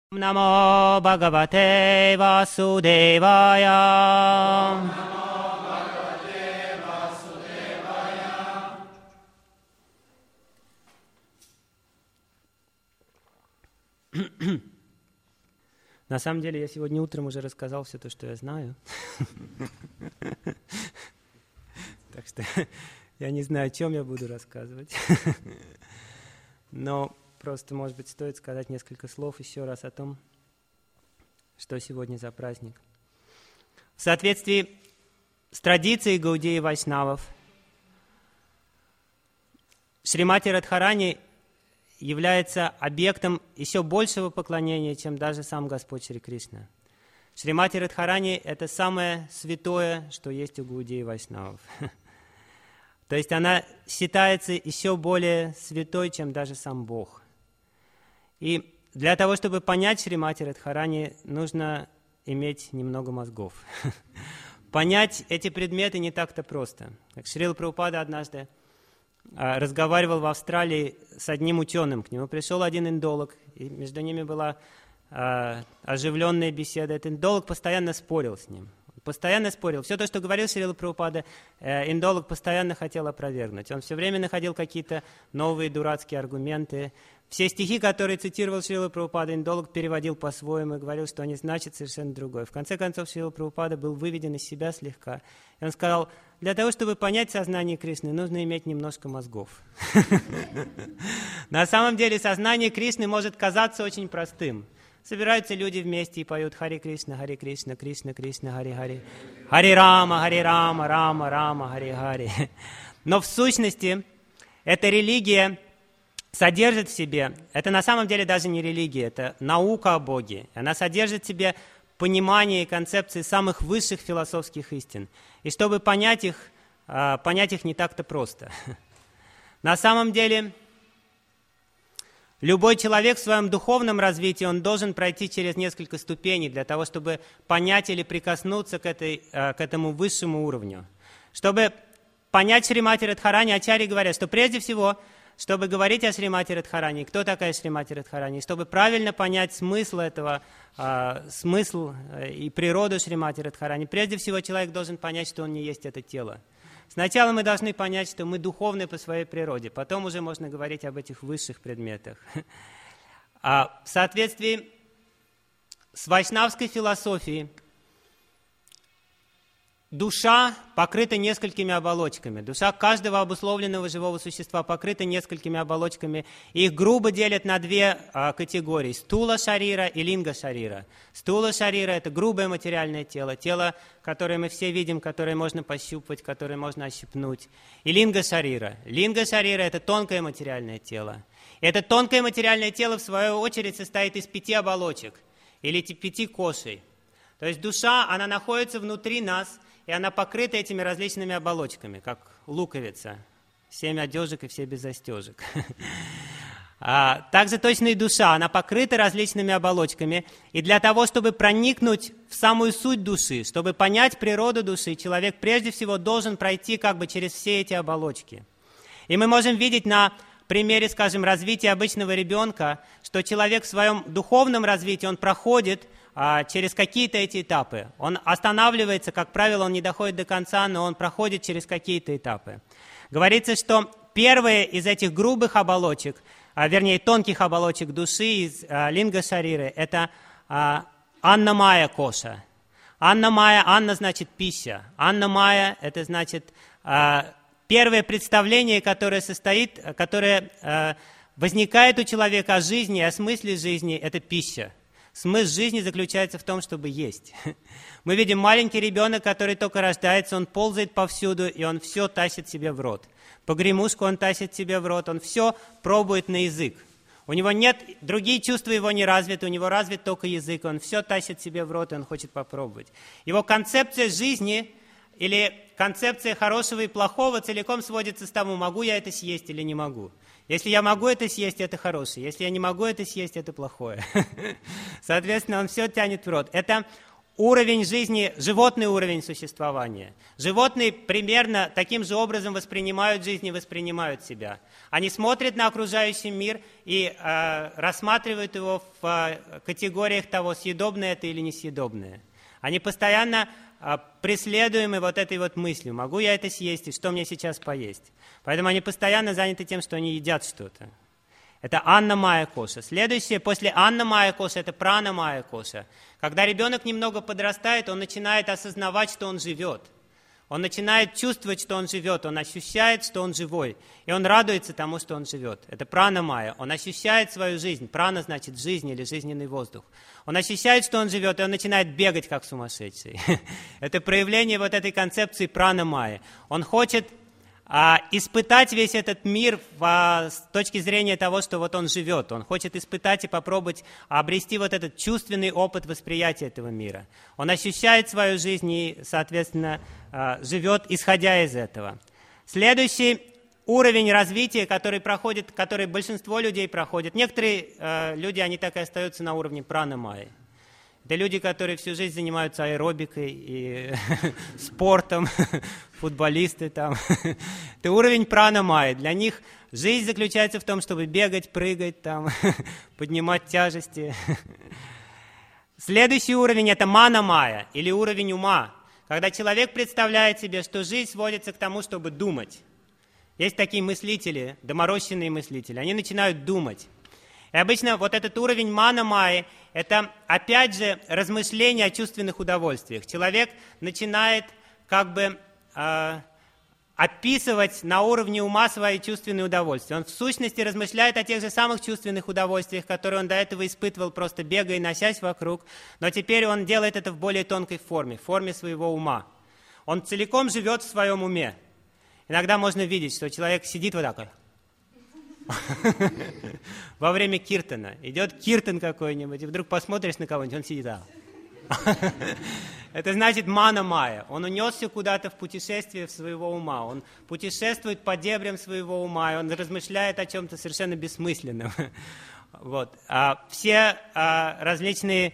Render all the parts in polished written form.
Namo Bhagavate Vasudevaya. На самом деле, я сегодня утром уже рассказал все то, что я знаю. Так что я не знаю, о чем я буду рассказывать. Но просто, может быть, стоит сказать несколько слов еще раз о том, что сегодня за праздник. В соответствии с традицией Гаудии Вайшнавов, Шримати Радхарани является объектом еще большего поклонения, чем даже сам Господь Шри Кришна. Шримати Радхарани – это самое святое, что есть у Гаудии Вайшнавов. То есть она считается еще более святой, чем даже сам Бог. И для того, чтобы понять Шримати Радхарани, нужно иметь немного мозгов. Понять эти предметы не так-то просто. Как Шрила Прабхупада однажды разговаривал в Австралии с одним ученым. К нему пришел один индолог, и между ними была оживленная беседа. Этот индолог постоянно спорил с ним. Постоянно спорил. Все то, что говорил Шрила Прабхупада, индолог постоянно хотел опровергнуть. Он все время находил какие-то новые дурацкие аргументы. Все стихи, которые цитировал Шрила Прабхупада, индолог переводил по-своему и говорил, что они значат совершенно другое. В конце концов, Шрила Прабхупада был выведен из себя слегка. И он сказал, для того, чтобы понять сознание Кришны, нужно иметь немножко мозгов. На самом деле, сознание Кришны может казаться очень простым. Собираются люди вместе и поют Хари Кришна, Кришна, Кришна, Хари Хари. Хари Рама, Рама, Рама, Хари Хари. Но в сущности, эта религия содержит в себе, это на самом деле даже не религия, это наука о Боге. Она содержит в себе понимание и концепции самых высших философских истин. И чтобы понять их не так-то просто. На самом деле, любой человек в своем духовном развитии, он должен пройти через несколько ступеней для того, чтобы понять или прикоснуться к этому высшему уровню. Чтобы понять Шримати Радхарани, ачарьи говорят, что прежде всего, чтобы говорить о Шримати Радхарани, кто такая Шримати Радхарани, чтобы правильно понять смысл этого, смысл и природу Шримати Радхарани, прежде всего человек должен понять, что он не есть это тело. Сначала мы должны понять, что мы духовны по своей природе, потом уже можно говорить об этих высших предметах. В соответствии с вайшнавской философией, душа покрыта несколькими оболочками. Душа каждого обусловленного живого существа покрыта несколькими оболочками. Их грубо делят на две категории – стула шарира и линга шарира. Стула шарира – это грубое материальное тело, тело, которое мы все видим, которое можно пощупать, которое можно ощипнуть. И линга шарира. Линга шарира – это тонкое материальное тело. И это тонкое материальное тело, в свою очередь, состоит из 5 оболочек или 5 кошей. То есть душа, она находится внутри нас, и она покрыта этими различными оболочками, как луковица. 7 одежек и все без застежек. Также точно и душа, она покрыта различными оболочками. И для того, чтобы проникнуть в самую суть души, чтобы понять природу души, человек прежде всего должен пройти как бы через все эти оболочки. И мы можем видеть на примере, скажем, развития обычного ребенка, что человек в своем духовном развитии, он проходит через какие-то эти этапы. Он останавливается, как правило, он не доходит до конца, но он проходит через какие-то этапы. Говорится, что первые из этих грубых оболочек, вернее, тонких оболочек души из линга шариры, это анна-майя коша. Анна-майя, анна значит пища. Анна-майя – это значит первое представление, которое возникает у человека о жизни, о смысле жизни – это пища. Смысл жизни заключается в том, чтобы есть. Мы видим маленький ребенок, который только рождается, он ползает повсюду, и он все тащит себе в рот. Погремушку он тащит себе в рот, он все пробует на язык. У него нет, другие чувства его не развиты, у него развит только язык, он все тащит себе в рот, и он хочет попробовать. Его концепция жизни или концепция хорошего и плохого целиком сводится к тому, могу я это съесть или не могу. Если я могу это съесть, это хорошее. Если я не могу это съесть, это плохое. Соответственно, он все тянет в рот. Это уровень жизни, животный уровень существования. Животные примерно таким же образом воспринимают жизнь и воспринимают себя. Они смотрят на окружающий мир и рассматривают его в категориях того, съедобное это или несъедобное. Они постоянно преследуемы вот этой вот мыслью, могу я это съесть и что мне сейчас поесть. Поэтому они постоянно заняты тем, что они едят что-то. Это анна-майя коша. Следующее после анна-майя коша – это прана-майя коша. Когда ребенок немного подрастает, он начинает осознавать, что он живет. Он начинает чувствовать, что он живет. Он ощущает, что он живой. И он радуется тому, что он живет. Это прана-майя. Он ощущает свою жизнь. Прана значит жизнь или жизненный воздух. Он ощущает, что он живет, и он начинает бегать, как сумасшедший. Это проявление вот этой концепции прана-майи. Он хочет испытать весь этот мир с точки зрения того, что вот он живет. Он хочет испытать и попробовать обрести вот этот чувственный опыт восприятия этого мира. Он ощущает свою жизнь и, соответственно, живет, исходя из этого. Следующий уровень развития, который большинство людей проходит. Некоторые люди, они так и остаются на уровне прана-майи. Это люди, которые всю жизнь занимаются аэробикой и спортом, футболисты там. Это уровень прана-майи. Для них жизнь заключается в том, чтобы бегать, прыгать, там, поднимать тяжести. Следующий уровень – это мана-майя, или уровень ума, когда человек представляет себе, что жизнь сводится к тому, чтобы думать. Есть такие мыслители, доморощенные мыслители, они начинают думать. И обычно вот этот уровень мана-майи – это, опять же, размышление о чувственных удовольствиях. Человек начинает как бы описывать на уровне ума свои чувственные удовольствия. Он в сущности размышляет о тех же самых чувственных удовольствиях, которые он до этого испытывал, просто бегая и носясь вокруг, но теперь он делает это в более тонкой форме, в форме своего ума. Он целиком живет в своем уме. Иногда можно видеть, что человек сидит вот так во время киртана. Идет киртан какой-нибудь, и вдруг посмотришь на кого-нибудь, он сидит так. Это значит мана-майя. Он унесся куда-то в путешествие своего ума. Он путешествует по дебрям своего ума, и он размышляет о чем-то совершенно бессмысленном. Вот. Все различные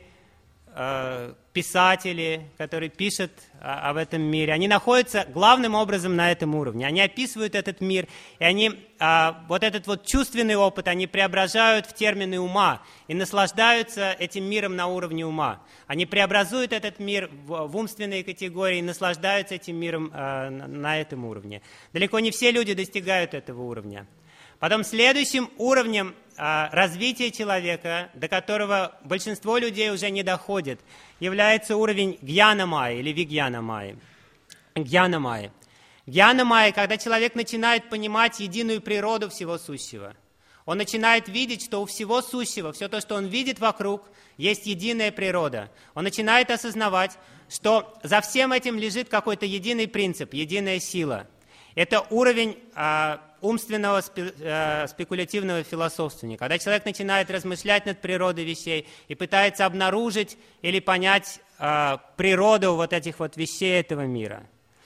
писатели, которые пишут об этом мире, они находятся главным образом на этом уровне. Они описывают этот мир, и они вот этот вот чувственный опыт они преображают в термины ума и наслаждаются этим миром на уровне ума. Они преобразуют этот мир в умственные категории и наслаждаются этим миром на этом уровне. Далеко не все люди достигают этого уровня. Потом следующим уровнем развития человека, до которого большинство людей уже не доходит, является уровень гьяна-майи или вигьяна-майи. Гьяна-майи. Гьяна-майи, когда человек начинает понимать единую природу всего сущего. Он начинает видеть, что у всего сущего, все то, что он видит вокруг, есть единая природа. Он начинает осознавать, что за всем этим лежит какой-то единый принцип, единая сила. Это уровень умственного спекулятивного философствования, когда человек начинает размышлять над природой вещей и пытается обнаружить или понять природу вот этих вот вещей этого мира.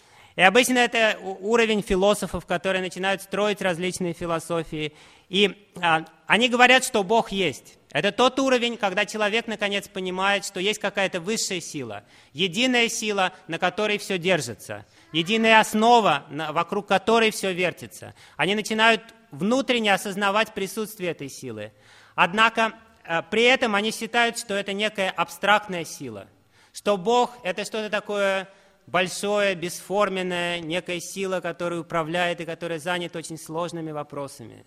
И обычно это уровень философов, которые начинают строить различные философии. И они говорят, что Бог есть. Это тот уровень, когда человек наконец понимает, что есть какая-то высшая сила, единая сила, на которой все держится, единая основа, вокруг которой все вертится. Они начинают внутренне осознавать присутствие этой силы. Однако при этом они считают, что это некая абстрактная сила, что Бог – это что-то такое большое, бесформенное, некая сила, которая управляет и которая занята очень сложными вопросами.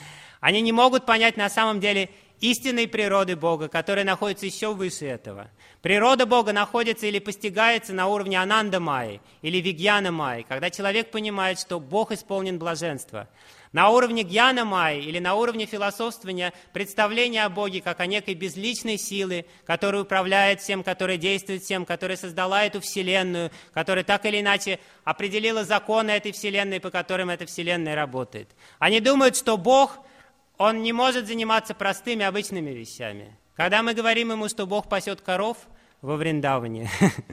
Они не могут понять на самом деле истинной природы Бога, которая находится еще выше этого. Природа Бога находится или постигается на уровне ананда-майи или вигьяна-майи, когда человек понимает, что Бог исполнен блаженства. На уровне гьяна-майи или на уровне философствования представление о Боге как о некой безличной силе, которая управляет всем, которая действует всем, которая создала эту вселенную, которая так или иначе определила законы этой вселенной, по которым эта вселенная работает. Они думают, что Бог, Он не может заниматься простыми, обычными вещами. Когда мы говорим Ему, что Бог пасет коров во Вриндаване,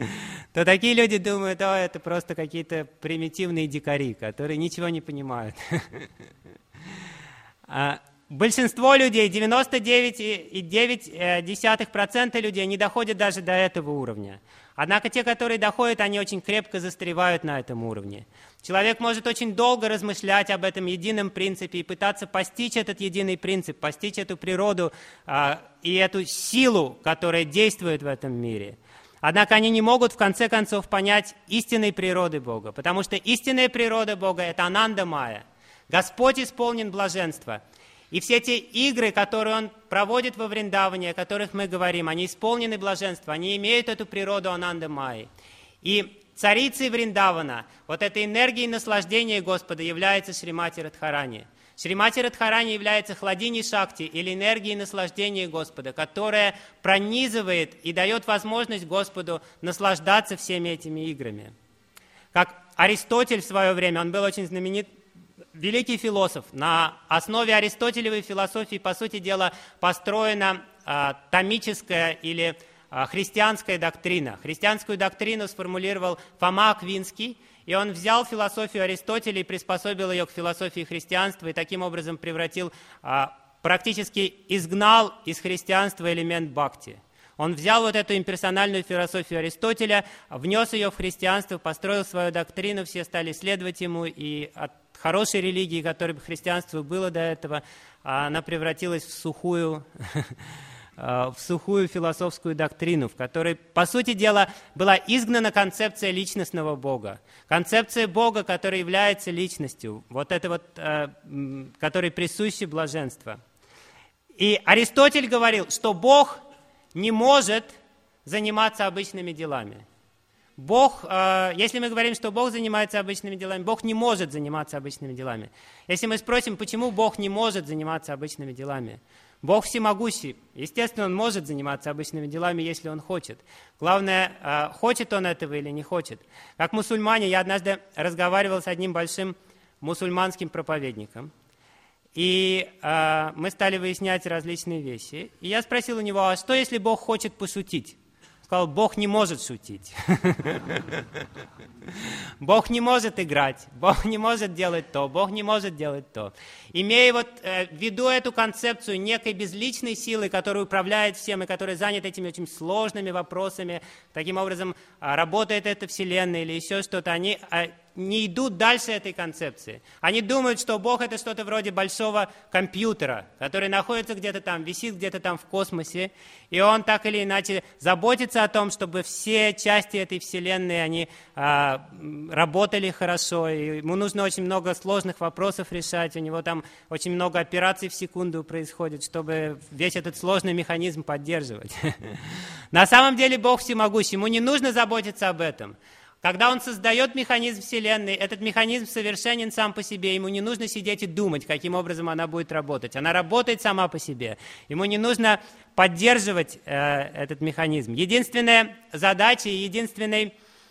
то такие люди думают, это просто какие-то примитивные дикари, которые ничего не понимают. большинство людей, 99,9% людей не доходят даже до этого уровня. Однако те, которые доходят, они очень крепко застревают на этом уровне. Человек может очень долго размышлять об этом едином принципе и пытаться постичь этот единый принцип, постичь эту природу и эту силу, которая действует в этом мире. Однако они не могут в конце концов понять истинной природы Бога, потому что истинная природа Бога – это Ананда Майя. Господь исполнен блаженства. И все те игры, которые Он проводит во Вриндаване, о которых мы говорим, они исполнены блаженства, они имеют эту природу Ананда Майи. И царицей Вриндавана, вот этой энергией наслаждения Господа является Шримати Радхарани. Шримати Радхарани является хладини Шакти, или энергией наслаждения Господа, которая пронизывает и дает возможность Господу наслаждаться всеми этими играми. Как Аристотель в свое время, он был очень знаменит, великий философ. На основе аристотелевой философии, по сути дела, построена томическая или христианская доктрина. Христианскую доктрину сформулировал Фома Аквинский, и он взял философию Аристотеля и приспособил ее к философии христианства, и таким образом превратил, практически изгнал из христианства элемент бхакти. Он взял вот эту имперсональную философию Аристотеля, внес ее в христианство, построил свою доктрину, все стали следовать ему, и от хорошей религии, которой бы христианство было до этого, она превратилась в сухую философскую доктрину, в которой, по сути дела, была изгнана концепция личностного Бога. Концепция Бога, который является личностью, вот это вот, которой присуще блаженство. И Аристотель говорил, что Бог не может заниматься обычными делами. Бог, если мы говорим, что Бог занимается обычными делами, Бог не может заниматься обычными делами. Если мы спросим, почему Бог не может заниматься обычными делами, Бог всемогущий. Естественно, Он может заниматься обычными делами, если Он хочет. Главное, хочет Он этого или не хочет. Как мусульмане, я однажды разговаривал с одним большим мусульманским проповедником, и мы стали выяснять различные вещи. И я спросил у него, а что, если Бог хочет пошутить? Он сказал, Бог не может шутить. Бог не может играть, Бог не может делать то, Бог не может делать то. Имея вот в виду эту концепцию некой безличной силы, которая управляет всем и которая занята этими очень сложными вопросами, таким образом работает эта Вселенная или еще что-то, они не идут дальше этой концепции. Они думают, что Бог — это что-то вроде большого компьютера, который находится где-то там, висит где-то там в космосе, и он так или иначе заботится о том, чтобы все части этой Вселенной, они работали хорошо, и ему нужно очень много сложных вопросов решать, у него там очень много операций в секунду происходит, чтобы весь этот сложный механизм поддерживать. На самом деле Бог всемогущий, ему не нужно заботиться об этом. Когда Он создает механизм Вселенной, этот механизм совершенен сам по себе, ему не нужно сидеть и думать, каким образом она будет работать. Она работает сама по себе. Ему не нужно поддерживать этот механизм. Единственная задача и единственная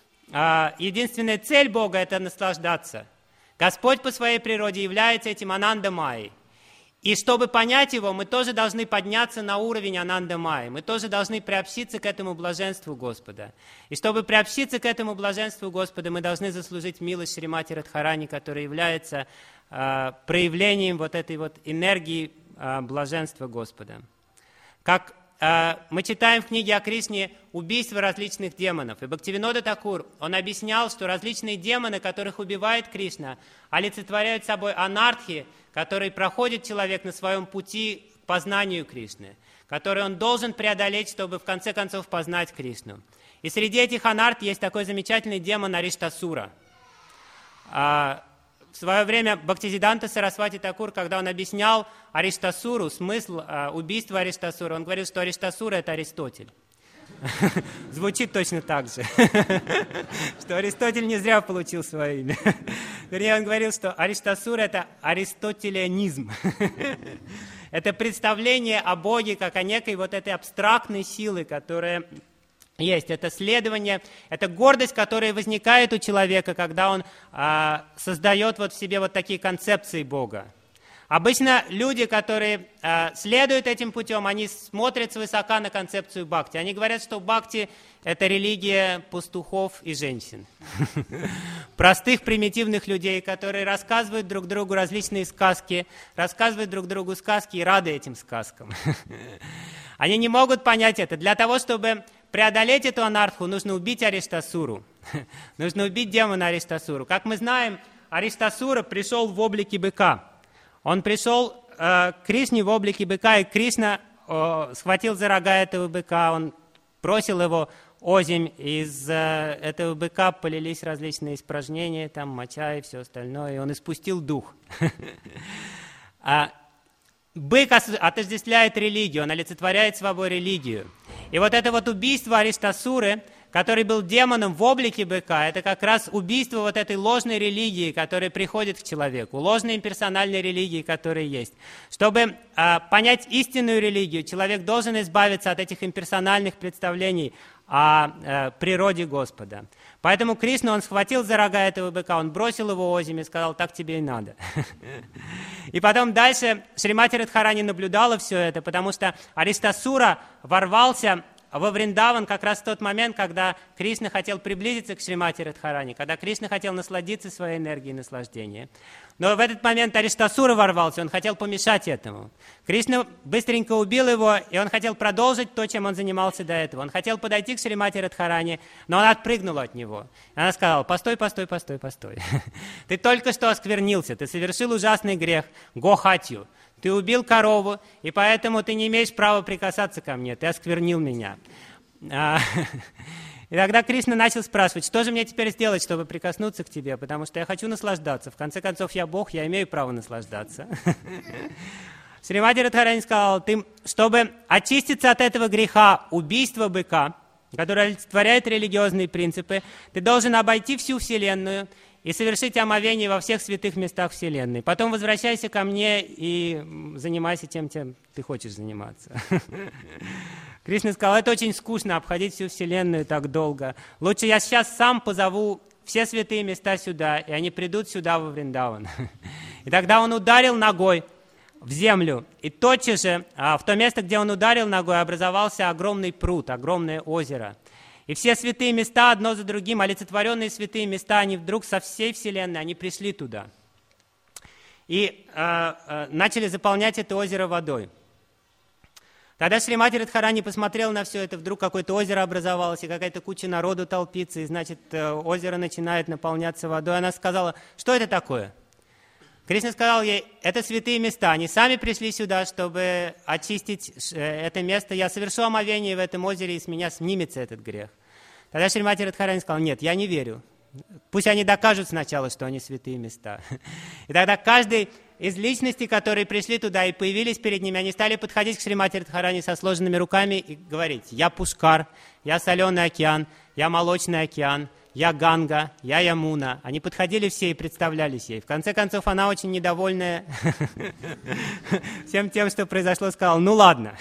цель Бога – это наслаждаться. Господь по своей природе является этим Ананда Майей. И чтобы понять Его, мы тоже должны подняться на уровень Ананда Майи. Мы тоже должны приобщиться к этому блаженству Господа. И чтобы приобщиться к этому блаженству Господа, мы должны заслужить милость Шримати Радхарани, которая является проявлением вот этой вот энергии блаженства Господа. Как мы читаем в книге о Кришне убийства различных демонов. И Бхактивинода Такур, он объяснял, что различные демоны, которых убивает Кришна, олицетворяют собой анартхи, который проходит человек на своем пути к познанию Кришны, который он должен преодолеть, чтобы в конце концов познать Кришну. И среди этих анарт есть такой замечательный демон Ариштасура. В свое время Бхактисиддханта Сарасвати Такур, когда он объяснял Ариштасуру, смысл убийства Ариштасура, он говорил, что Ариштасура – это Аристотель. Звучит точно так же, что Аристотель не зря получил свое имя. Вернее, он говорил, что Ариштасура – это аристотелианизм. Это представление о Боге как о некой вот этой абстрактной силы, которая есть. Это следование, это гордость, которая возникает у человека, когда он создает вот в себе вот такие концепции Бога. Обычно люди, которые следуют этим путем, они смотрят свысока на концепцию бхакти. Они говорят, что бхакти – это религия пастухов и женщин. Простых, примитивных людей, которые рассказывают друг другу различные сказки, рассказывают друг другу сказки и рады этим сказкам. Они не могут понять это. Для того, чтобы преодолеть эту анарху, нужно убить Ариштасуру. Нужно убить демона Ариштасуру. Как мы знаем, Ариштасура пришел в облике быка. Он пришел к Кришне в облике быка, и Кришна схватил за рога этого быка, он бросил его озимь, из этого быка полились различные испражнения, там моча и все остальное, и он испустил дух. Бык отождествляет религию, он олицетворяет собой религию. И вот это вот убийство Ариштасуры, который был демоном в облике быка, это как раз убийство вот этой ложной религии, которая приходит к человеку, ложной имперсональной религии, которая есть. Чтобы понять истинную религию, человек должен избавиться от этих имперсональных представлений о природе Господа. Поэтому Кришна, он схватил за рога этого быка, он бросил его озимь и сказал: так тебе и надо. И потом дальше Шримати Радхарани наблюдала все это, потому что Ариштасура ворвался во Вриндаван как раз в тот момент, когда Кришна хотел приблизиться к Шримати Радхарани, когда Кришна хотел насладиться своей энергией наслаждения. Но в этот момент Ариштасура ворвался, он хотел помешать этому. Кришна быстренько убил его, и он хотел продолжить то, чем он занимался до этого. Он хотел подойти к Шримати Радхарани, но она отпрыгнула от него. Она сказала: постой, постой, постой, постой. Ты только что осквернился, ты совершил ужасный грех, гохатью. Ты убил корову, и поэтому ты не имеешь права прикасаться ко мне, ты осквернил меня. И тогда Кришна начал спрашивать: что же мне теперь сделать, чтобы прикоснуться к тебе, потому что я хочу наслаждаться. В конце концов, я Бог, я имею право наслаждаться. Шримати Радхарани сказал: чтобы очиститься от этого греха убийства быка, который олицетворяет религиозные принципы, ты должен обойти всю Вселенную и совершить омовение во всех святых местах Вселенной. Потом возвращайся ко мне и занимайся тем, чем ты хочешь заниматься. Кришна сказал: это очень скучно, обходить всю Вселенную так долго. Лучше я сейчас сам позову все святые места сюда, и они придут сюда, во Вриндаван. И тогда он ударил ногой в землю, и тотчас же в то место, где он ударил ногой, образовался огромный пруд, огромное озеро. И все святые места, одно за другим, олицетворенные святые места, они вдруг со всей Вселенной, они пришли туда. И начали заполнять это озеро водой. Тогда Шримати Радхарани посмотрел на все это, вдруг какое-то озеро образовалось, и какая-то куча народу толпится, и, значит, озеро начинает наполняться водой. Она сказала: что это такое? Кришна сказал ей: это святые места, они сами пришли сюда, чтобы очистить это место. Я совершу омовение в этом озере, и с меня снимется этот грех. Тогда Шримати Радхарани сказал: нет, я не верю. Пусть они докажут сначала, что они святые места. И тогда каждый из личностей, которые пришли туда и появились перед ними, они стали подходить к Шримати Радхарани со сложенными руками и говорить: я Пушкар, я Соленый океан, я Молочный океан, я Ганга, я Ямуна. Они подходили все и представлялись ей. В конце концов, она очень недовольная всем тем, что произошло, сказала: ну ладно.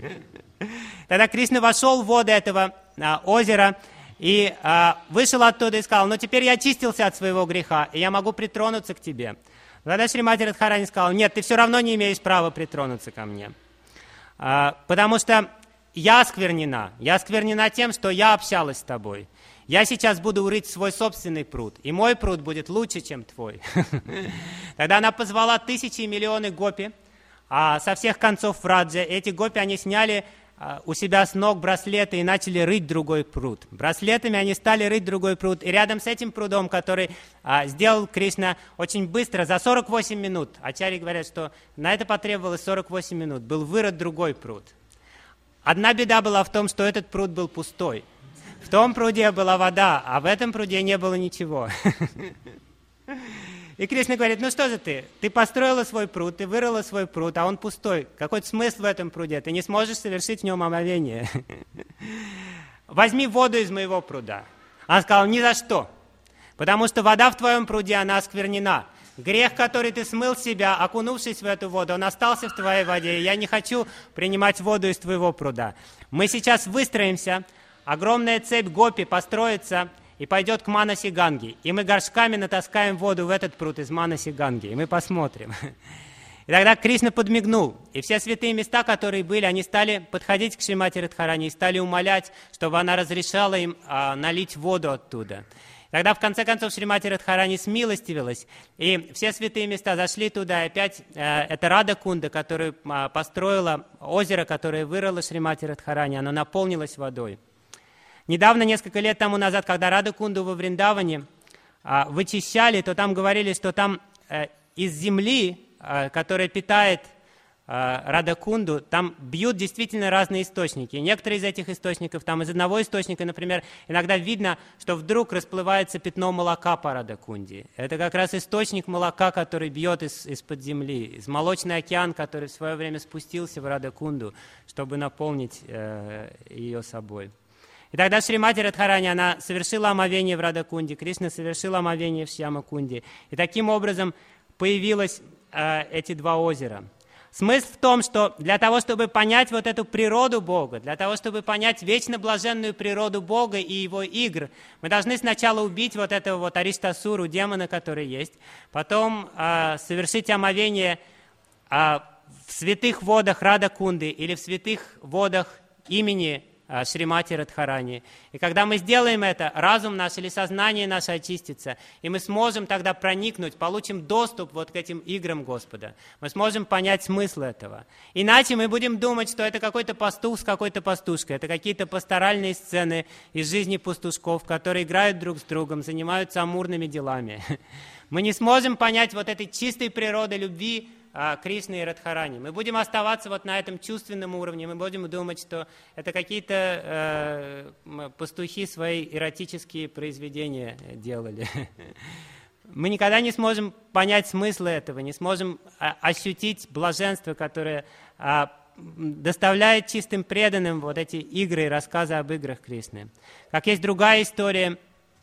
Тогда Кришна вошел в воды этого озера и вышел оттуда и сказал: ну теперь я очистился от своего греха, и я могу притронуться к тебе. Тогда Шримати Радхарани сказал: нет, ты все равно не имеешь права притронуться ко мне. Потому что я осквернена тем, что я общалась с тобой. Я сейчас буду рыть свой собственный пруд, и мой пруд будет лучше, чем твой. Тогда она позвала тысячи и миллионы гопи со всех концов Враджа. Эти гопи, они сняли у себя с ног браслеты и начали рыть другой пруд. Браслетами они стали рыть другой пруд. И рядом с этим прудом, который сделал Кришна очень быстро, за 48 минут, ачарьи говорят, что на это потребовалось 48 минут, был вырыт другой пруд. Одна беда была в том, что этот пруд был пустой. В том пруде была вода, а в этом пруде не было ничего. И Кришна говорит: ну что же ты построила свой пруд, ты вырыла свой пруд, а он пустой. Какой смысл в этом пруде? Ты не сможешь совершить в нем омовение. Возьми воду из моего пруда. Она сказала: ни за что. Потому что вода в твоем пруде, она осквернена. Грех, который ты смыл с себя, окунувшись в эту воду, он остался в твоей воде. И я не хочу принимать воду из твоего пруда. Мы сейчас выстроимся, огромная цепь гопи построится и пойдет к Манаси Ганге. И мы горшками натаскаем воду в этот пруд из Манаси Ганги. И мы посмотрим. И И тогда Кришна подмигнул, и все святые места, которые были, они стали подходить к Шримати Радхарани и стали умолять, чтобы она разрешала им налить воду оттуда. Тогда, в конце концов, Шримати Радхарани смилостивилась, и все святые места зашли туда, и опять это Рада-кунда, которую построила, озеро, которое вырыло Шримати Радхарани, оно наполнилось водой. Недавно, несколько лет тому назад, когда Рада-кунду во Вриндаване вычищали, то там говорили, что там из земли, которая питает Рада-кунду, там бьют действительно разные источники. И некоторые из этих источников, там из одного источника, например, иногда видно, что вдруг расплывается пятно молока по Рада-кунде. Это как раз источник молока, который бьет из-под земли, из молочный океан, который в свое время спустился в Рада-кунду, чтобы наполнить ее собой. И тогда Шримати Радхарани, она совершила омовение в Рада-кунде, Кришна совершил омовение в Шьяма-кунде. И таким образом появились эти два озера. Смысл в том, что для того, чтобы понять вот эту природу Бога, для того, чтобы понять вечно блаженную природу Бога и его игр, мы должны сначала убить вот этого вот Ариштасуру, демона, который есть, потом совершить омовение в святых водах Рада-кунды или в святых водах имени Шримати Радхарани. И когда мы сделаем это, разум наш или сознание наше очистится, и мы сможем тогда проникнуть, получим доступ вот к этим играм Господа. Мы сможем понять смысл этого. Иначе мы будем думать, что это какой-то пастух с какой-то пастушкой, это какие-то пасторальные сцены из жизни пастушков, которые играют друг с другом, занимаются амурными делами. Мы не сможем понять вот этой чистой природы любви Кришны и Радхарани. Мы будем оставаться вот на этом чувственном уровне, мы будем думать, что это какие-то пастухи свои эротические произведения делали. Мы никогда не сможем понять смысл этого, не сможем ощутить блаженство, которое доставляет чистым преданным вот эти игры и рассказы об играх Кришны. Как есть другая история,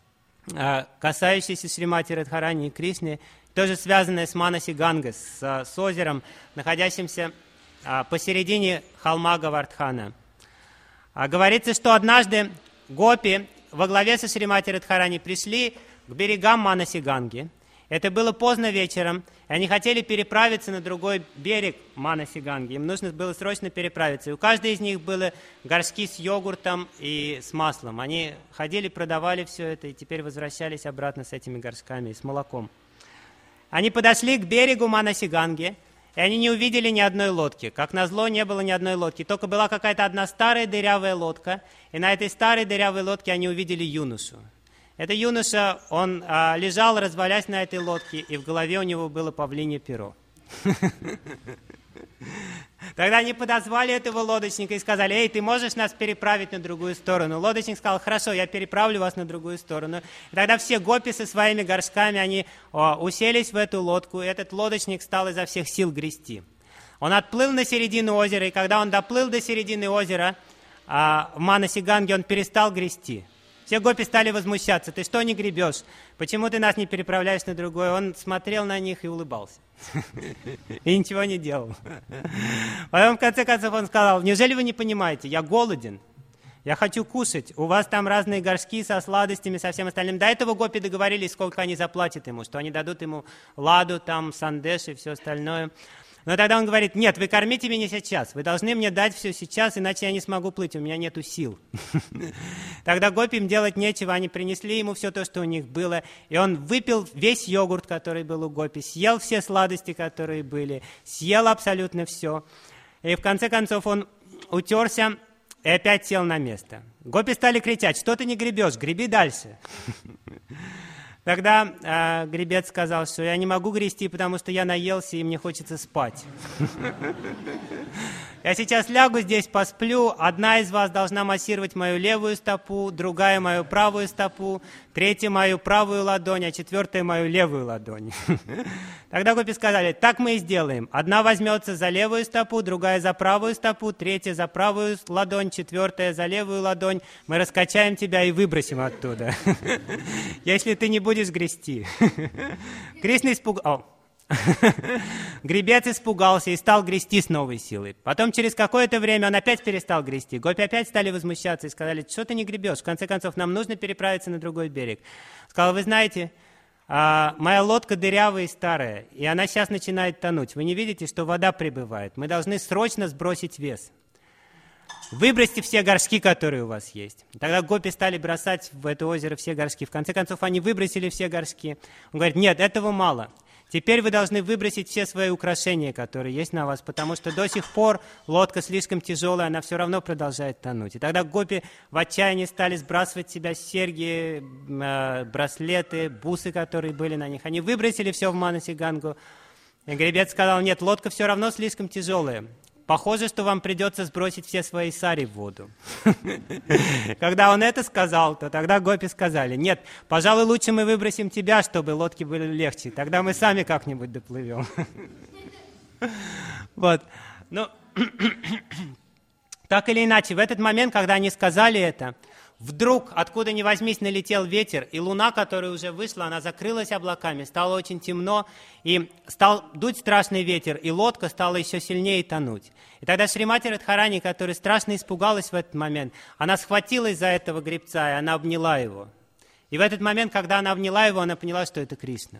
касающаяся Шримати Радхарани и Кришны, тоже связанная с Манаси Ганга, с озером, находящимся посередине холма Гавардхана. Говорится, что однажды гопи во главе со Шримати Радхарани пришли к берегам Манаси Ганги. Это было поздно вечером, и они хотели переправиться на другой берег Манаси Ганги. Им нужно было срочно переправиться. И у каждой из них были горшки с йогуртом и с маслом. Они ходили, продавали все это, и теперь возвращались обратно с этими горшками и с молоком. Они подошли к берегу Манаси Ганги, и они не увидели ни одной лодки. Как назло, не было ни одной лодки. Только была какая-то одна старая дырявая лодка, и на этой старой дырявой лодке они увидели юношу. Это юноша, он лежал, развалясь на этой лодке, и в голове у него было павлинье перо. Тогда они подозвали этого лодочника и сказали: «Эй, ты можешь нас переправить на другую сторону?» Лодочник сказал: «Хорошо, я переправлю вас на другую сторону». И тогда все гопи со своими горшками, они уселись в эту лодку, и этот лодочник стал изо всех сил грести. Он отплыл на середину озера, и когда он доплыл до середины озера, в Манаси Ганге, он перестал грести. Все гопи стали возмущаться: «Ты что не гребешь? Почему ты нас не переправляешь на другой?» Он смотрел на них и улыбался. И ничего не делал. Потом, в конце концов, он сказал: «Неужели вы не понимаете? Я голоден. Я хочу кушать. У вас там разные горшки со сладостями, со всем остальным». До этого гопи договорились, сколько они заплатят ему, что они дадут ему ладу, там, сандеш и все остальное. Но тогда он говорит: «Нет, вы кормите меня сейчас, вы должны мне дать все сейчас, иначе я не смогу плыть, у меня нету сил». Тогда гопи им делать нечего, они принесли ему все то, что у них было, и он выпил весь йогурт, который был у гопи, съел все сладости, которые были, съел абсолютно все. И в конце концов он утерся и опять сел на место. Гопи стали кричать: «Что ты не гребешь? Греби дальше». Тогда гребец сказал, что я не могу грести, потому что я наелся и мне хочется спать. Я сейчас лягу здесь, посплю, одна из вас должна массировать мою левую стопу, другая мою правую стопу, третья мою правую ладонь, а четвертая мою левую ладонь. Тогда гопи сказали: «Так мы и сделаем. Одна возьмется за левую стопу, другая за правую стопу, третья за правую ладонь, четвертая за левую ладонь. Мы раскачаем тебя и выбросим оттуда, если ты не будешь грести». Кришна испугался. Гребец испугался и стал грести с новой силой. Потом через какое-то время он опять перестал грести. Гопи опять стали возмущаться и сказали: «Что ты не гребешь? В конце концов, нам нужно переправиться на другой берег». Сказал: «Вы знаете, моя лодка дырявая и старая, и она сейчас начинает тонуть. Вы не видите, что вода прибывает? Мы должны срочно сбросить вес. Выбросьте все горшки, которые у вас есть. Тогда гопи стали бросать в это озеро все горшки. В конце концов, они выбросили все горшки. Он говорит, нет, этого мало. Теперь вы должны выбросить все свои украшения, которые есть на вас, потому что до сих пор лодка слишком тяжелая, она все равно продолжает тонуть. И тогда гопи в отчаянии стали сбрасывать с себя серьги, браслеты, бусы, которые были на них. Они выбросили все в Манаси Гангу. И гребец сказал, нет, лодка все равно слишком тяжелая. Похоже, что вам придется сбросить все свои сари в воду. Когда он это сказал, то тогда гопи сказали, нет, пожалуй, лучше мы выбросим тебя, чтобы лодки были легче. Тогда мы сами как-нибудь доплывем. Вот. Ну, так или иначе, в этот момент, когда они сказали это, вдруг, откуда ни возьмись, налетел ветер, и луна, которая уже вышла, она закрылась облаками, стало очень темно, и стал дуть страшный ветер, и лодка стала еще сильнее тонуть. И тогда Шримати Радхарани, которая страшно испугалась в этот момент, она схватилась за этого гребца, и она обняла его. И в этот момент, когда она обняла его, она поняла, что это Кришна.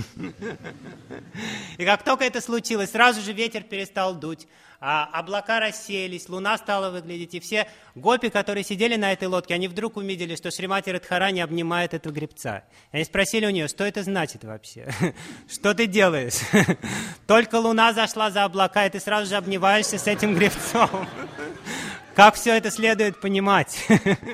И как только это случилось, сразу же ветер перестал дуть, облака рассеялись, луна стала выглядеть, и все гопи, которые сидели на этой лодке, они вдруг увидели, что Шримати Радхарани обнимает этого гребца. И они спросили у нее, что это значит вообще? Что ты делаешь? Только луна зашла за облака, и ты сразу же обнимаешься с этим гребцом. Как все это следует понимать?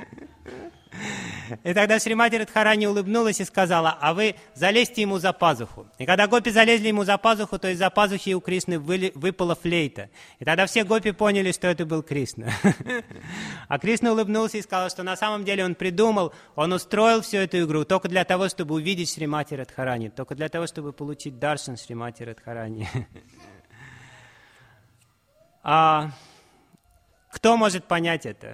И тогда Шримати Радхарани улыбнулась и сказала, а вы залезьте ему за пазуху. И когда гопи залезли ему за пазуху, то из-за пазухи у Кришны выпала флейта. И тогда все гопи поняли, что это был Кришна. А Кришна улыбнулся и сказал, что на самом деле он придумал, он устроил всю эту игру только для того, чтобы увидеть Шримати Радхарани, только для того, чтобы получить даршан Шримати Радхарани. Кто может понять это?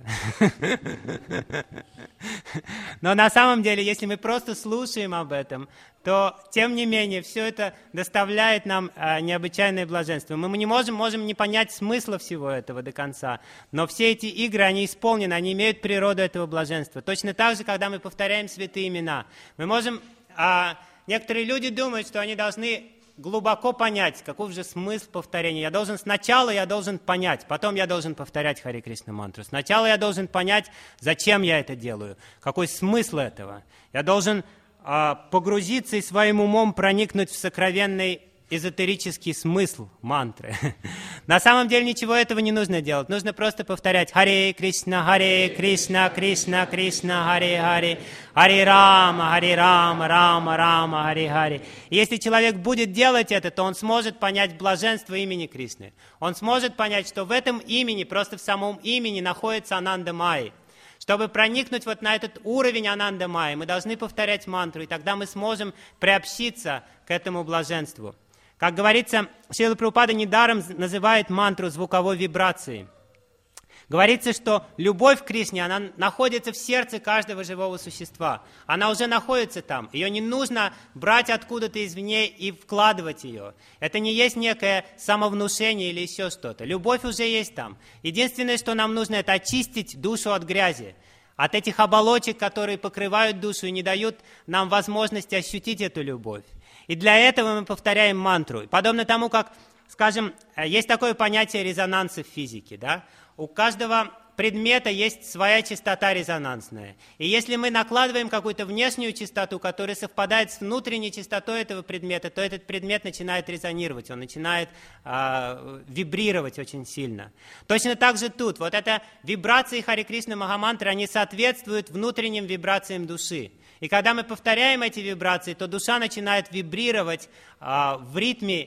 Но на самом деле, если мы просто слушаем об этом, то, тем не менее, все это доставляет нам необычайное блаженство. Мы не можем не понять смысла всего этого до конца, но все эти игры, они исполнены, они имеют природу этого блаженства. Точно так же, когда мы повторяем святые имена. Мы можем... некоторые люди думают, что они должны... глубоко понять, каков же смысл повторения. Сначала я должен понять, потом я должен повторять Харе Кришна мантру. Сначала я должен понять, зачем я это делаю, какой смысл этого. Я должен погрузиться и своим умом проникнуть в сокровенный эзотерический смысл мантры. На самом деле ничего этого не нужно делать. Нужно просто повторять Харе Кришна, Кришна, Кришна, Харе Харе, Харе Рама, Рама Рама, Харе Харе. И если человек будет делать это, то он сможет понять блаженство имени Кришны. Он сможет понять, что в этом имени, просто в самом имени находится Ананда Майи. Чтобы проникнуть вот на этот уровень Ананда Майи, мы должны повторять мантру, и тогда мы сможем приобщиться к этому блаженству. Как говорится, Шрила Прабхупада недаром называет мантру звуковой вибрацией. Говорится, что любовь к Кришне, она находится в сердце каждого живого существа. Она уже находится там. Ее не нужно брать откуда-то извне и вкладывать ее. Это не есть некое самовнушение или еще что-то. Любовь уже есть там. Единственное, что нам нужно, это очистить душу от грязи. От этих оболочек, которые покрывают душу и не дают нам возможности ощутить эту любовь. И для этого мы повторяем мантру. Подобно тому, как, скажем, есть такое понятие резонанса в физике. Да? У каждого предмета есть своя частота резонансная. И если мы накладываем какую-то внешнюю частоту, которая совпадает с внутренней частотой этого предмета, то этот предмет начинает резонировать, он начинает вибрировать очень сильно. Точно так же тут. Вот это вибрации Харе Кришна Махамантры, они соответствуют внутренним вибрациям души. И когда мы повторяем эти вибрации, то душа начинает вибрировать в ритме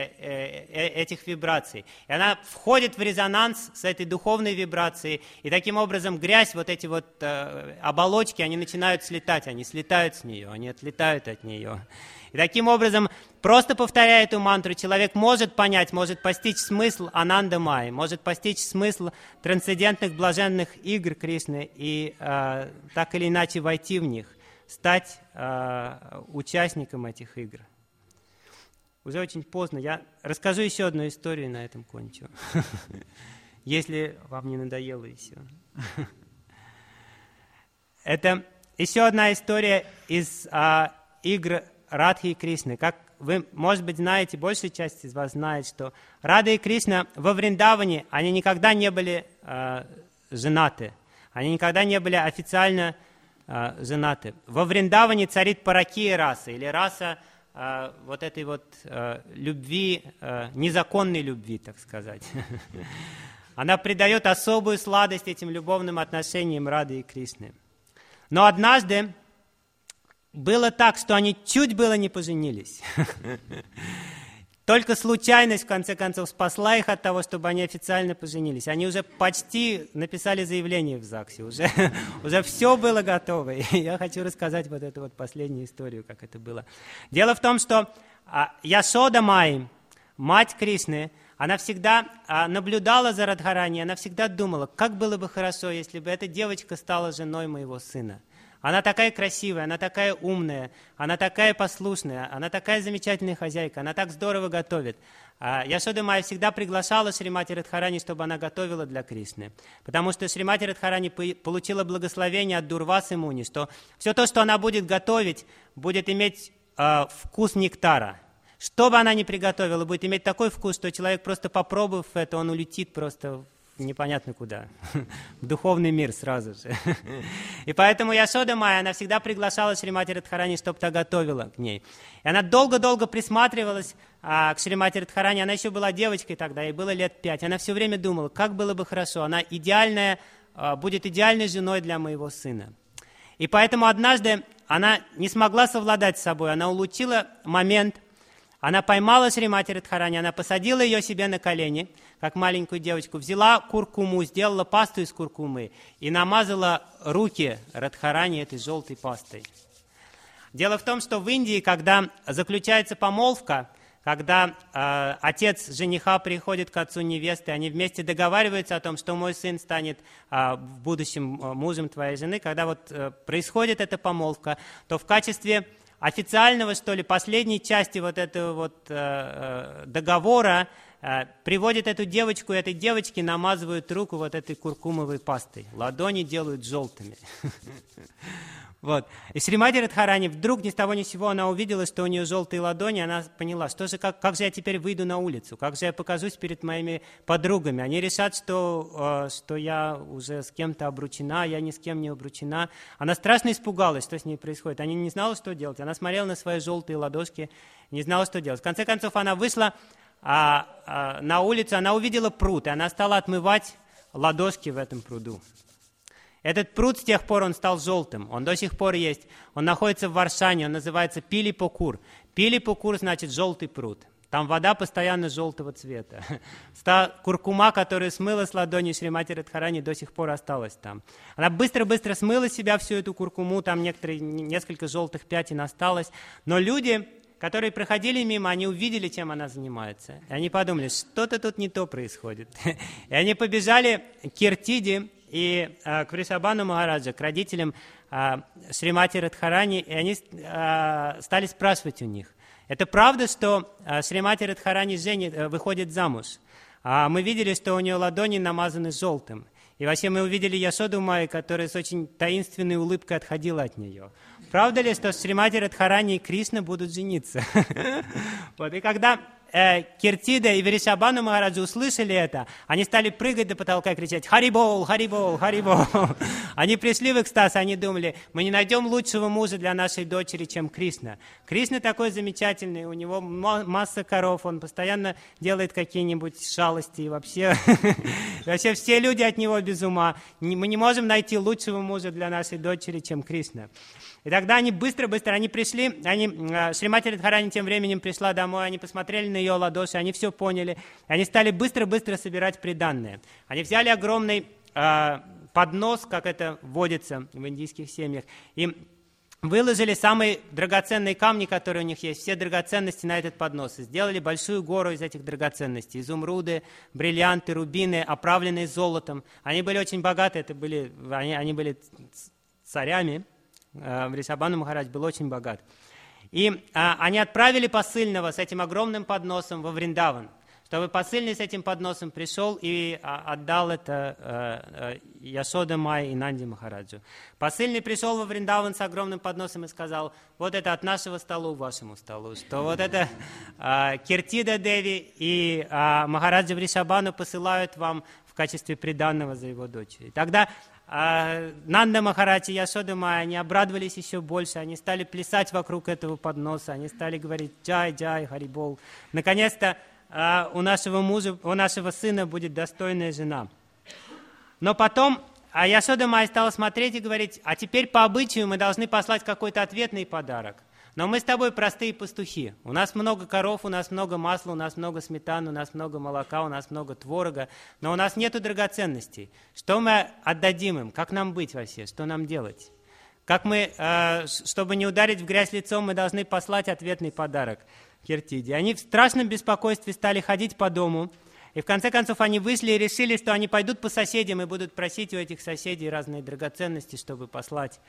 этих вибраций. И она входит в резонанс с этой духовной вибрацией, и таким образом грязь, вот эти вот оболочки, они начинают слетать, они слетают с нее, они отлетают от нее. И таким образом, просто повторяя эту мантру, человек может понять, может постичь смысл Ананда Майи, может постичь смысл трансцендентных блаженных игр Кришны и так или иначе войти в них, стать участником этих игр. Уже очень поздно. Я расскажу еще одну историю, на этом кончу. Если вам не надоело еще. Это еще одна история из игр Радхи и Кришны. Как вы, может быть, знаете, большая часть из вас знает, что Рада и Кришна во Вриндаване, они никогда не были женаты. Они никогда не были официально женаты. Во Вриндаване царит паракия раса, или раса вот этой вот любви, незаконной любви, так сказать. Она придает особую сладость этим любовным отношениям Рады и Кришны. Но однажды было так, что они чуть было не поженились. Только случайность, в конце концов, спасла их от того, чтобы они официально поженились. Они уже почти написали заявление в ЗАГСе, уже все было готово. И я хочу рассказать вот эту вот последнюю историю, как это было. Дело в том, что Яшода Майя, мать Кришны, она всегда наблюдала за Радхарани, она всегда думала, как было бы хорошо, если бы эта девочка стала женой моего сына. Она такая красивая, она такая умная, она такая послушная, она такая замечательная хозяйка, она так здорово готовит. Яшода Майя всегда приглашала Шримати Радхарани, чтобы она готовила для Кришны. Потому что Шримати Радхарани получила благословение от Дурвасы Муни, что все то, что она будет готовить, будет иметь вкус нектара. Что бы она ни приготовила, будет иметь такой вкус, что человек, просто попробовав это, он улетит просто непонятно куда, в духовный мир сразу же. И поэтому Яшода Майя, она всегда приглашала Шримати Радхарани, чтобы та готовила к ней. И она долго-долго присматривалась к Шримати Радхарани, она еще была девочкой тогда, ей было лет 5. Она все время думала, как было бы хорошо, она идеальная, будет идеальной женой для моего сына. И поэтому однажды она не смогла совладать с собой, она улучила момент, она поймала Шримати Радхарани, она посадила ее себе на колени, как маленькую девочку, взяла куркуму, сделала пасту из куркумы и намазала руки Радхарани этой желтой пастой. Дело в том, что в Индии, когда заключается помолвка, когда отец жениха приходит к отцу невесты, они вместе договариваются о том, что мой сын станет в будущем мужем твоей жены, когда вот происходит эта помолвка, то в качестве официального, что ли, последней части вот этого вот договора приводят эту девочку, и этой девочке намазывают руку вот этой куркумовой пастой. Ладони делают желтыми. Вот. И Шримати Радхарани вдруг ни с того ни с сего она увидела, что у нее желтые ладони, она поняла, что же, как же я теперь выйду на улицу, как же я покажусь перед моими подругами. Они решат, что я уже с кем-то обручена, я ни с кем не обручена. Она страшно испугалась, что с ней происходит. Она не знала, что делать. Она смотрела на свои желтые ладошки, не знала, что делать. В конце концов, она вышла на улицу, она увидела пруд, и она стала отмывать ладошки в этом пруду. Этот пруд с тех пор он стал желтым, он до сих пор есть. Он находится в Варшане, он называется Пили-Покур. Пили-Покур значит желтый пруд. Там вода постоянно желтого цвета. Та куркума, которую смыла с ладони Шримати Радхарани, до сих пор осталась там. Она быстро-быстро смыла с себя всю эту куркуму, там несколько желтых пятен осталось. Но люди, которые проходили мимо, они увидели, чем она занимается. И они подумали, что-то тут не то происходит. И они побежали к Киртиде и к Вришабхану Махараджа, к родителям Шримати Радхарани, и они стали спрашивать у них, это правда, что Шримати Радхарани выходит замуж? Мы видели, что у нее ладони намазаны желтым. И вообще мы увидели Яшоду Майю, которая с очень таинственной улыбкой отходила от нее. Правда ли, что Шримати Радхарани и Кришна будут жениться? Вот. И когда Киртида и Вришабхану Махараджа услышали это, они стали прыгать до потолка и кричать «Харибол, Харибол, Харибол». Они пришли в экстаз, они думали, мы не найдем лучшего мужа для нашей дочери, чем Кришна. Кришна такой замечательный, у него масса коров, он постоянно делает какие-нибудь шалости, и вообще все люди от него без ума. Мы не можем найти лучшего мужа для нашей дочери, чем Кришна. И тогда они быстро-быстро, они пришли, Шримати Радхарани тем временем пришла домой, они посмотрели на ее ладоши, они все поняли, они стали быстро-быстро собирать приданное. Они взяли огромный поднос, как это водится в индийских семьях, и выложили самые драгоценные камни, которые у них есть, все драгоценности на этот поднос, и сделали большую гору из этих драгоценностей, изумруды, бриллианты, рубины, оправленные золотом. Они были очень богаты, они были царями. Вришабхану Махарадж был очень богат. И они отправили посыльного с этим огромным подносом во Вриндаван, чтобы посыльный с этим подносом пришел и отдал это Яшода Майе и Нанди Махараджу. Посыльный пришел во Вриндаван с огромным подносом и сказал: вот это от нашего стола к вашему столу, что вот это Киртида Деви и Махараджа Вришабану посылают вам в качестве приданного за его дочерью. Тогда Нанда Махарадж и Яшода Майя, они обрадовались еще больше, они стали плясать вокруг этого подноса, они стали говорить: «Джай, джай, Харибол». Наконец-то у нашего мужа, у нашего сына будет достойная жена. Но потом Яшода Майя стала смотреть и говорить: а теперь по обычаю мы должны послать какой-то ответный подарок. Но мы с тобой простые пастухи. У нас много коров, у нас много масла, у нас много сметаны, у нас много молока, у нас много творога, но у нас нету драгоценностей. Что мы отдадим им? Как нам быть вообще? Что нам делать? Как мы, чтобы не ударить в грязь лицом, мы должны послать ответный подарок Киртиде. Они в страшном беспокойстве стали ходить по дому, и в конце концов они вышли и решили, что они пойдут по соседям и будут просить у этих соседей разные драгоценности, чтобы послать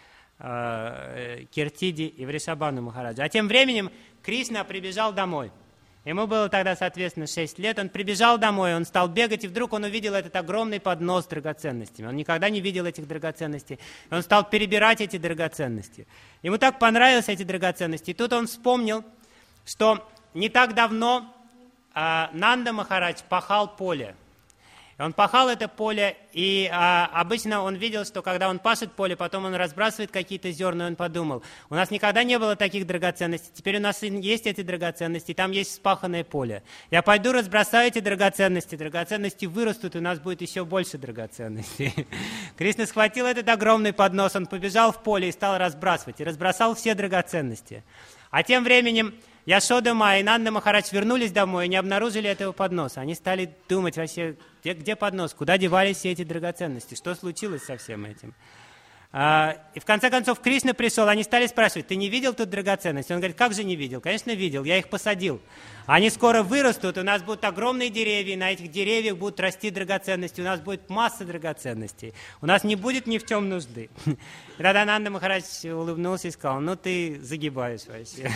Киртиде и Вришабану Махараджу. А тем временем Кришна прибежал домой. Ему было тогда, соответственно, 6 лет. Он прибежал домой, он стал бегать, и вдруг он увидел этот огромный поднос с драгоценностями. Он никогда не видел этих драгоценностей. Он стал перебирать эти драгоценности. Ему так понравились эти драгоценности. И тут он вспомнил, что не так давно Нанда Махарадж пахал поле. Он пахал это поле, и обычно он видел, что когда он пашет поле, потом он разбрасывает какие-то зерна, и он подумал: у нас никогда не было таких драгоценностей, теперь у нас есть эти драгоценности, там есть вспаханное поле. Я пойду разбросаю эти драгоценности, драгоценности вырастут, и у нас будет еще больше драгоценностей. Кришна схватил этот огромный поднос, он побежал в поле и стал разбрасывать, и разбросал все драгоценности. А тем временем Яшода Майя и Нанда Махарадж вернулись домой и не обнаружили этого подноса. Они стали думать вообще, где поднос, куда девались все эти драгоценности, что случилось со всем этим. И в конце концов Кришна пришел, они стали спрашивать: ты не видел тут драгоценности? Он говорит: как же не видел? Конечно, видел, я их посадил. Они скоро вырастут, у нас будут огромные деревья, на этих деревьях будут расти драгоценности, у нас будет масса драгоценностей, у нас не будет ни в чем нужды. И тогда Нанда Махарадж улыбнулся и сказал: ну ты загибаешь вообще.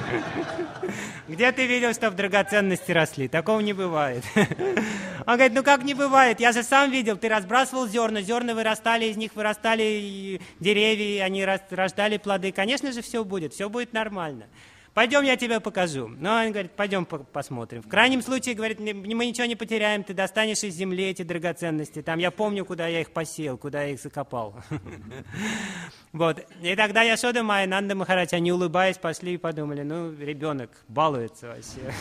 Где ты видел, чтобы драгоценности росли? Такого не бывает. Он говорит: ну как не бывает? Я же сам видел, ты разбрасывал зерна, зерна вырастали, из них вырастали деревья, они рождали плоды. Конечно же, все будет нормально. Пойдем, я тебе покажу. Но он говорит: пойдем посмотрим. В крайнем случае, говорит, мы ничего не потеряем, ты достанешь из земли эти драгоценности. Там я помню, куда я их посеял, куда я их закопал. Вот. И тогда Яшода Майя и Нанда Махарадж, они, улыбаясь, пошли и подумали: ну, ребенок балуется вообще.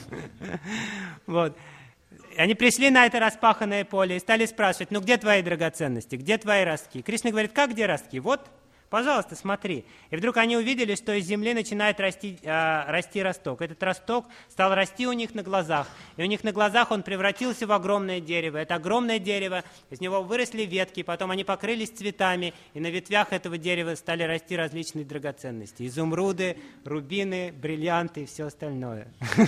Вот. Они пришли на это распаханное поле и стали спрашивать: ну где твои драгоценности, где твои ростки? Кришна говорит: как где ростки? Вот, пожалуйста, смотри. И вдруг они увидели, что из земли начинает расти росток. Этот росток стал расти у них на глазах. И у них на глазах он превратился в огромное дерево. Это огромное дерево, из него выросли ветки, потом они покрылись цветами, и на ветвях этого дерева стали расти различные драгоценности. Изумруды, рубины, бриллианты и все остальное.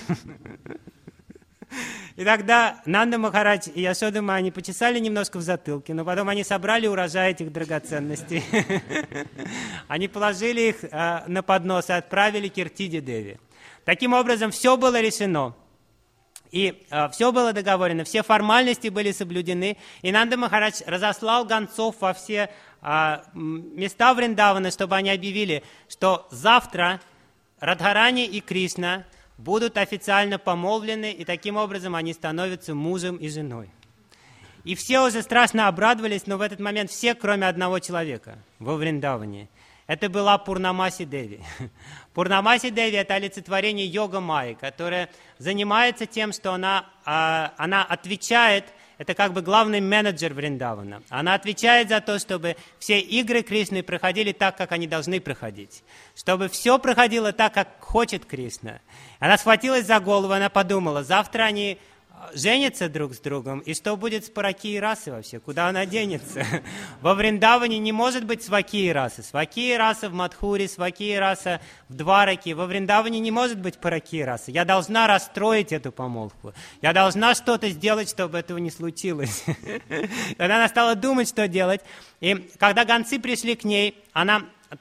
И тогда Нанда Махарадж и Яшода Майя, они почесали немножко в затылке, но потом они собрали урожай этих драгоценностей. Они положили их на поднос и отправили Киртиде Деви. Таким образом, все было решено. И все было договорено, все формальности были соблюдены. И Нанда Махарадж разослал гонцов во все места Вриндавана, чтобы они объявили, что завтра Радхарани и Кришна будут официально помолвлены, и таким образом они становятся мужем и женой. И все уже страшно обрадовались, но в этот момент все, кроме одного человека, во Вриндаване. Это была Пурнамаси Деви. Пурнамаси Деви – это олицетворение йога Майи, которая занимается тем, что она отвечает, это как бы главный менеджер Вриндавана. Она отвечает за то, чтобы все игры Кришны проходили так, как они должны проходить. Чтобы все проходило так, как хочет Кришна. Она схватилась за голову, она подумала: завтра они женятся друг с другом, и что будет с Параки и Расы вообще? Куда она денется? Во Вриндаване не может быть Сваки и Расы. Сваки и Раса в Мадхуре, Сваки и Раса в Двараке. Во Вриндаване не может быть Параки и Расы. Я должна расстроить эту помолвку. Я должна что-то сделать, чтобы этого не случилось. Тогда она стала думать, что делать. И когда гонцы пришли к ней, она, так как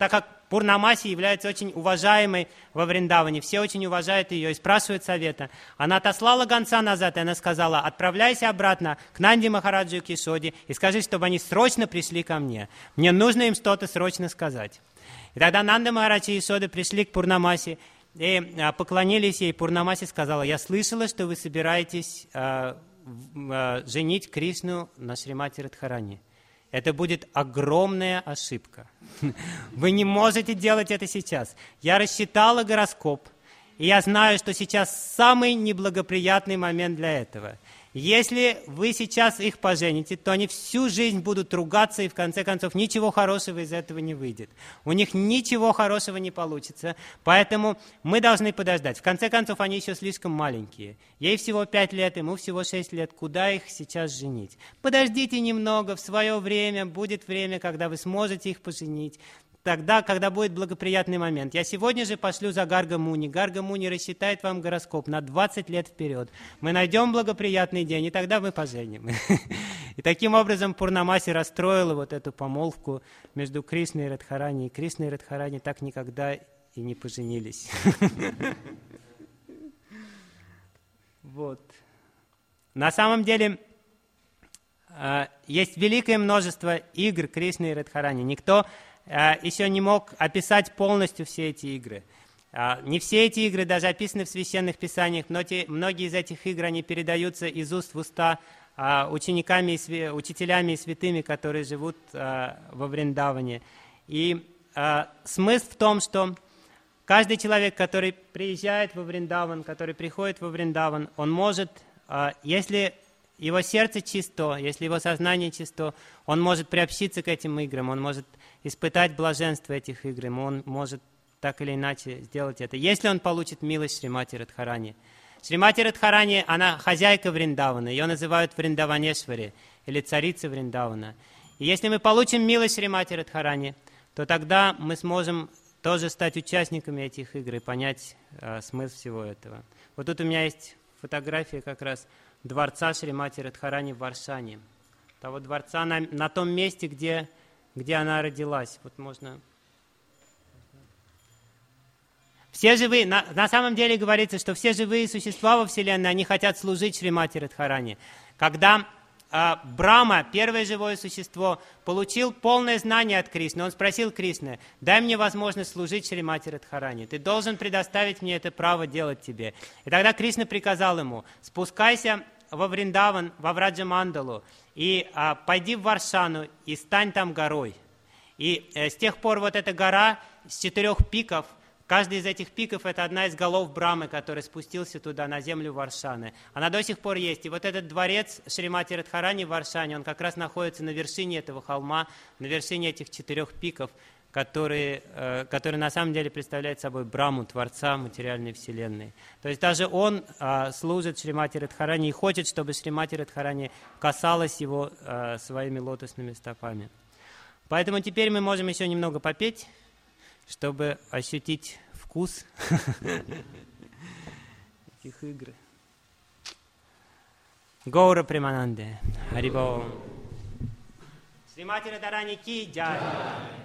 Пурнамаси является очень уважаемой во Вриндаване. Все очень уважают ее и спрашивают совета. Она отослала гонца назад, и она сказала: отправляйся обратно к Нанди Махараджу и Кишоде и скажи, чтобы они срочно пришли ко мне. Мне нужно им что-то срочно сказать. И тогда Нанда Махарадж и Ишода пришли к Пурнамаси и поклонились ей. Purnamasi сказала: я слышала, что вы собираетесь женить Кришну на Шримати Радхарани. Это будет огромная ошибка. Вы не можете делать это сейчас. Я рассчитала гороскоп, и я знаю, что сейчас самый неблагоприятный момент для этого. Если вы сейчас их пожените, то они всю жизнь будут ругаться, и в конце концов ничего хорошего из этого не выйдет. У них ничего хорошего не получится, поэтому мы должны подождать. В конце концов, они еще слишком маленькие. Ей всего 5 лет, ему всего 6 лет. Куда их сейчас женить? Подождите немного, в свое время, будет время, когда вы сможете их поженить. Тогда, когда будет благоприятный момент. Я сегодня же пошлю за Гарга Муни. Гарга Муни рассчитает вам гороскоп на 20 лет вперед. Мы найдем благоприятный день, и тогда мы поженим. И таким образом Пурнамаси расстроила вот эту помолвку между Кришной и Радхарани. И Кришна и Радхарани так никогда и не поженились. Вот. На самом деле, есть великое множество игр Кришны и Радхарани. Никто еще не мог описать полностью все эти игры. Не все эти игры даже описаны в священных писаниях, но многие из этих игр они передаются из уст в уста учениками, учителями и святыми, которые живут во Вриндаване. И смысл в том, что каждый человек, который приезжает во Вриндаван, который приходит во Вриндаван, он может, если его сердце чисто, если его сознание чисто, он может приобщиться к этим играм, он может испытать блаженство этих игр, он может так или иначе сделать это, если он получит милость Шримати Радхарани. Шримати Радхарани, она хозяйка Вриндавана, ее называют Вриндаванешвари, или царица Вриндавана. И если мы получим милость Шримати Радхарани, то тогда мы сможем тоже стать участниками этих игр и понять смысл всего этого. Вот тут у меня есть фотография как раз дворца Шримати Радхарани в Варшане. Того дворца на том месте, где она родилась. Вот можно... Все живые, на самом деле говорится, что все живые существа во Вселенной, они хотят служить Шримати Радхарани. Когда Брахма, первое живое существо, получил полное знание от Кришны, он спросил Кришны: дай мне возможность служить Шримати Радхарани, ты должен предоставить мне это право делать тебе. И тогда Кришна приказал ему: спускайся во Вриндаван, во Враджамандалу, и пойди в Варшану и стань там горой. И с тех пор вот эта гора с 4 пиков, каждый из этих пиков — это одна из голов Брахмы, который спустился туда, на землю Варшаны. Она до сих пор есть. И вот этот дворец Шримати Радхарани в Варшане, он как раз находится на вершине этого холма, на вершине этих 4 пиков, которые на самом деле представляют собой Брахму, Творца материальной вселенной. То есть даже он служит Шримати Радхарани и хочет, чтобы Шримати Радхарани касалась его своими лотосными стопами. Поэтому теперь мы можем еще немного попеть, чтобы ощутить вкус этих игр. Гаура Премананде, Харибол. Шримати Радхарани ки джай.